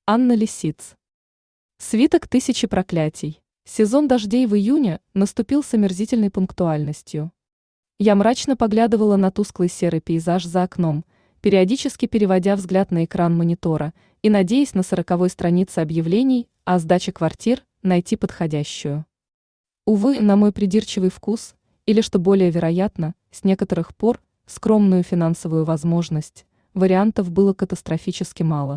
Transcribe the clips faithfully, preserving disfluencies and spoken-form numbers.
Анна Лисиц. Свиток тысячи проклятий. Сезон дождей в июне наступил с омерзительной пунктуальностью. Я мрачно поглядывала на тусклый серый пейзаж за окном, периодически переводя взгляд на экран монитора и надеясь на сороковой странице объявлений о сдаче квартир найти подходящую. Увы, на мой придирчивый вкус, или, что более вероятно, с некоторых пор, скромную финансовую возможность, вариантов было катастрофически мало.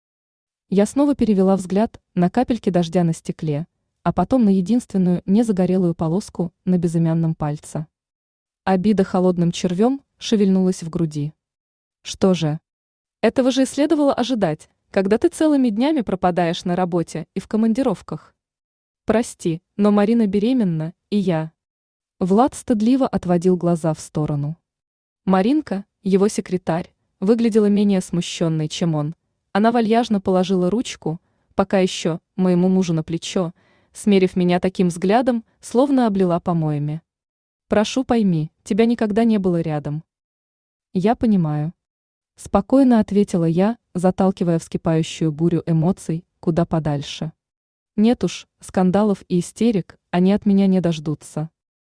Я снова перевела взгляд на капельки дождя на стекле, а потом на единственную незагорелую полоску на безымянном пальце. Обида холодным червем шевельнулась в груди. Что же? Этого же и следовало ожидать, когда ты целыми днями пропадаешь на работе и в командировках. Прости, но Марина беременна, и я. Влад стыдливо отводил глаза в сторону. Маринка, его секретарь, выглядела менее смущенной, чем он. Она вальяжно положила ручку, пока еще, моему мужу на плечо, смерив меня таким взглядом, словно облила помоями. «Прошу, пойми, тебя никогда не было рядом». «Я понимаю». Спокойно ответила я, заталкивая вскипающую бурю эмоций куда подальше. Нет уж, скандалов и истерик они от меня не дождутся.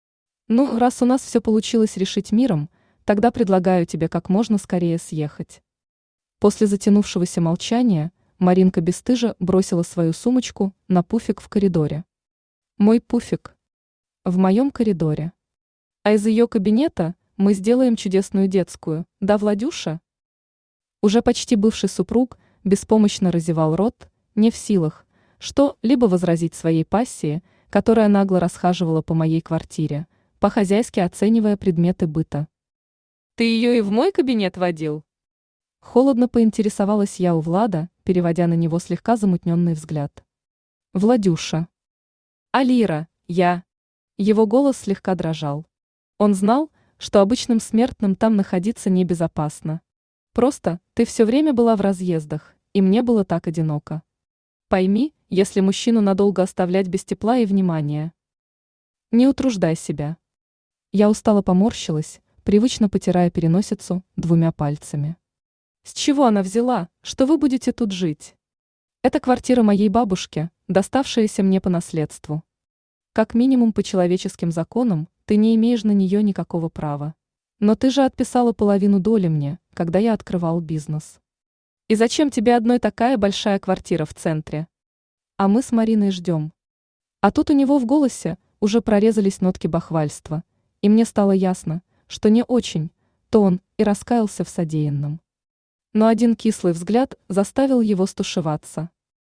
Ну, раз у нас все получилось решить миром, тогда предлагаю тебе как можно скорее съехать. После затянувшегося молчания Маринка бесстыжо бросила свою сумочку на пуфик в коридоре. Мой пуфик. В моем коридоре. А из ее кабинета мы сделаем чудесную детскую, да, Владюша? Уже почти бывший супруг беспомощно разевал рот, не в силах, что либо возразить своей пассии, которая нагло расхаживала по моей квартире, по-хозяйски оценивая предметы быта. «Ты ее и в мой кабинет водил?» Холодно поинтересовалась я у Влада, переводя на него слегка замутненный взгляд. «Владюша». «Алира, я». Его голос слегка дрожал. Он знал, что обычным смертным там находиться небезопасно. Просто ты все время была в разъездах, и мне было так одиноко. Пойми, если мужчину надолго оставлять без тепла и внимания. Не утруждай себя. Я устало поморщилась, привычно потирая переносицу двумя пальцами. С чего она взяла, что вы будете тут жить? Это квартира моей бабушки, доставшаяся мне по наследству. Как минимум по человеческим законам ты не имеешь на нее никакого права. Но ты же отписала половину доли мне, когда я открывал бизнес. И зачем тебе одной такая большая квартира в центре? А мы с Мариной ждем. А тут у него в голосе уже прорезались нотки бахвальства, и мне стало ясно, что не очень, то он и раскаялся в содеянном. Но один кислый взгляд заставил его стушеваться.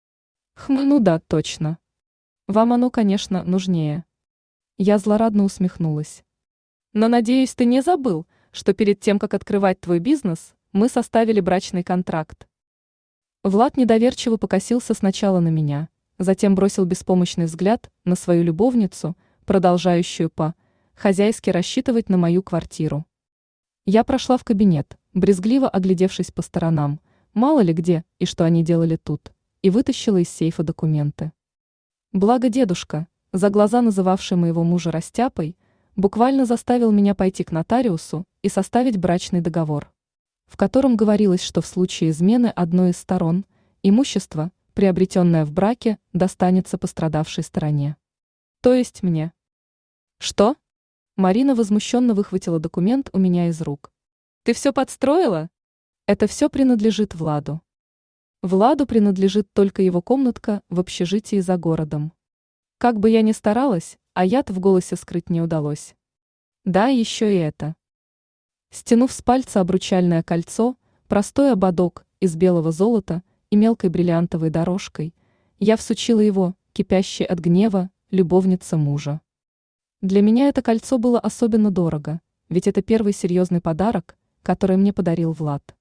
Хм, ну да, точно. Вам оно, конечно, нужнее. Я злорадно усмехнулась. Но, надеюсь, ты не забыл, что перед тем, как открывать твой бизнес, мы составили брачный контракт. Влад недоверчиво покосился сначала на меня, затем бросил беспомощный взгляд на свою любовницу, продолжающую по-хозяйски рассчитывать на мою квартиру. Я прошла в кабинет, брезгливо оглядевшись по сторонам, мало ли где и что они делали тут, и вытащила из сейфа документы. Благо дедушка, за глаза называвший моего мужа растяпой, буквально заставил меня пойти к нотариусу и составить брачный договор, в котором говорилось, что в случае измены одной из сторон имущество, приобретенное в браке, достанется пострадавшей стороне. То есть мне. Что? Марина возмущенно выхватила документ у меня из рук. Ты все подстроила? Это все принадлежит Владу. Владу принадлежит только его комнатка в общежитии за городом. Как бы я ни старалась, а яд в голосе скрыть не удалось. Да, еще и это. Стянув с пальца обручальное кольцо, простой ободок из белого золота и мелкой бриллиантовой дорожкой, я всучила его, кипящей от гнева, любовнице мужа. Для меня это кольцо было особенно дорого, ведь это первый серьезный подарок, который мне подарил Влад.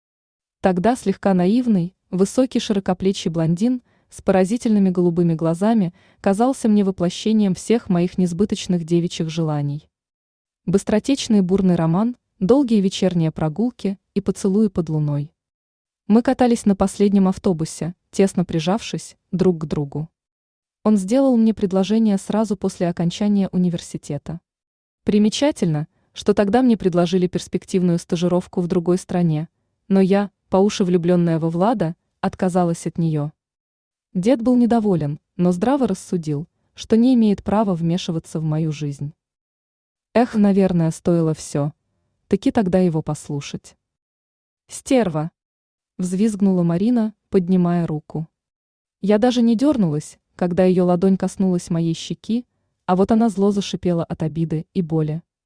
Тогда слегка наивный, высокий широкоплечий блондин с поразительными голубыми глазами казался мне воплощением всех моих несбыточных девичьих желаний. Быстротечный бурный роман, долгие вечерние прогулки и поцелуи под луной. Мы катались на последнем автобусе, тесно прижавшись друг к другу. Он сделал мне предложение сразу после окончания университета. Примечательно, что тогда мне предложили перспективную стажировку в другой стране, но я, по уши влюбленная во Влада, отказалась от нее. Дед был недоволен, но здраво рассудил, что не имеет права вмешиваться в мою жизнь. Эх, наверное, стоило все. Таки тогда его послушать. «Стерва!» – взвизгнула Марина, поднимая руку. Я даже не дернулась, когда ее ладонь коснулась моей щеки, а вот она зло зашипела от обиды и боли.